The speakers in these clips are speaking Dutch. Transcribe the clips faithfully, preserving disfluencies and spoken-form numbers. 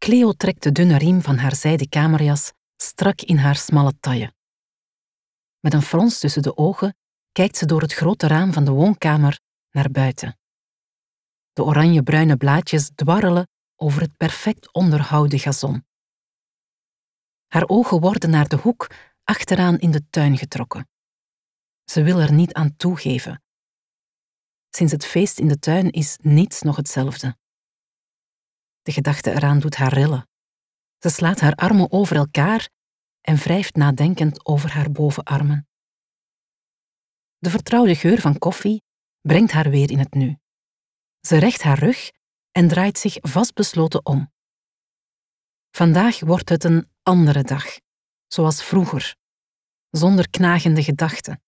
Cleo trekt de dunne riem van haar zijden kamerjas strak in haar smalle taille. Met een frons tussen de ogen kijkt ze door het grote raam van de woonkamer naar buiten. De oranje-bruine blaadjes dwarrelen over het perfect onderhouden gazon. Haar ogen worden naar de hoek achteraan in de tuin getrokken. Ze wil er niet aan toegeven. Sinds het feest in de tuin is niets nog hetzelfde. De gedachte eraan doet haar rillen. Ze slaat haar armen over elkaar en wrijft nadenkend over haar bovenarmen. De vertrouwde geur van koffie brengt haar weer in het nu. Ze recht haar rug en draait zich vastbesloten om. Vandaag wordt het een andere dag, zoals vroeger, zonder knagende gedachten.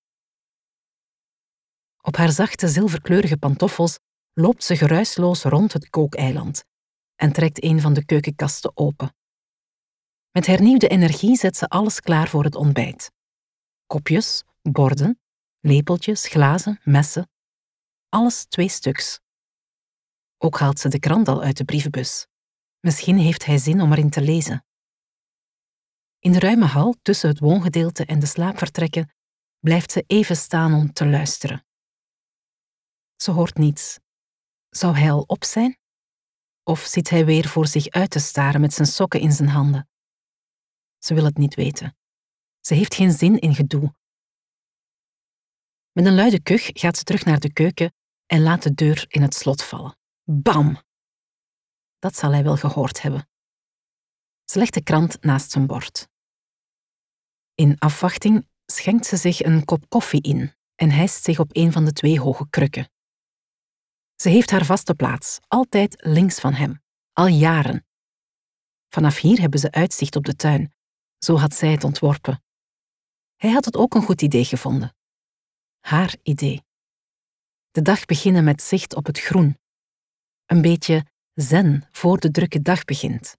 Op haar zachte zilverkleurige pantoffels loopt ze geruisloos rond het kookeiland en trekt een van de keukenkasten open. Met hernieuwde energie zet ze alles klaar voor het ontbijt. Kopjes, borden, lepeltjes, glazen, messen. Alles twee stuks. Ook haalt ze de krant al uit de brievenbus. Misschien heeft hij zin om erin te lezen. In de ruime hal tussen het woongedeelte en de slaapvertrekken blijft ze even staan om te luisteren. Ze hoort niets. Zou hij al op zijn? Of zit hij weer voor zich uit te staren met zijn sokken in zijn handen? Ze wil het niet weten. Ze heeft geen zin in gedoe. Met een luide kuch gaat ze terug naar de keuken en laat de deur in het slot vallen. Bam! Dat zal hij wel gehoord hebben. Ze legt de krant naast zijn bord. In afwachting schenkt ze zich een kop koffie in en hijst zich op een van de twee hoge krukken. Ze heeft haar vaste plaats, altijd links van hem, al jaren. Vanaf hier hebben ze uitzicht op de tuin. Zo had zij het ontworpen. Hij had het ook een goed idee gevonden. Haar idee. De dag beginnen met zicht op het groen. Een beetje zen voor de drukke dag begint.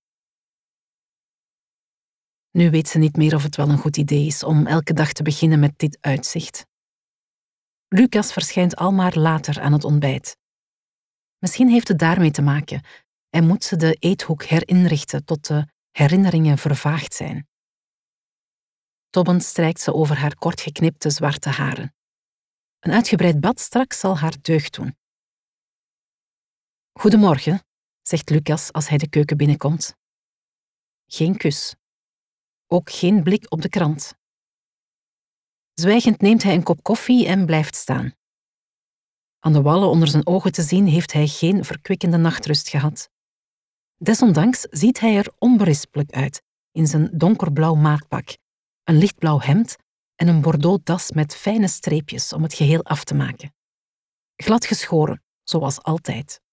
Nu weet ze niet meer of het wel een goed idee is om elke dag te beginnen met dit uitzicht. Lucas verschijnt al maar later aan het ontbijt. Misschien heeft het daarmee te maken en moet ze de eethoek herinrichten tot de herinneringen vervaagd zijn. Tobbend strijkt ze over haar kortgeknipte zwarte haren. Een uitgebreid bad straks zal haar deugd doen. Goedemorgen, zegt Lucas als hij de keuken binnenkomt. Geen kus. Ook geen blik op de krant. Zwijgend neemt hij een kop koffie en blijft staan. Aan de wallen onder zijn ogen te zien heeft hij geen verkwikkende nachtrust gehad. Desondanks ziet hij er onberispelijk uit in zijn donkerblauw maatpak, een lichtblauw hemd en een bordeaux das met fijne streepjes om het geheel af te maken. Glad geschoren, zoals altijd.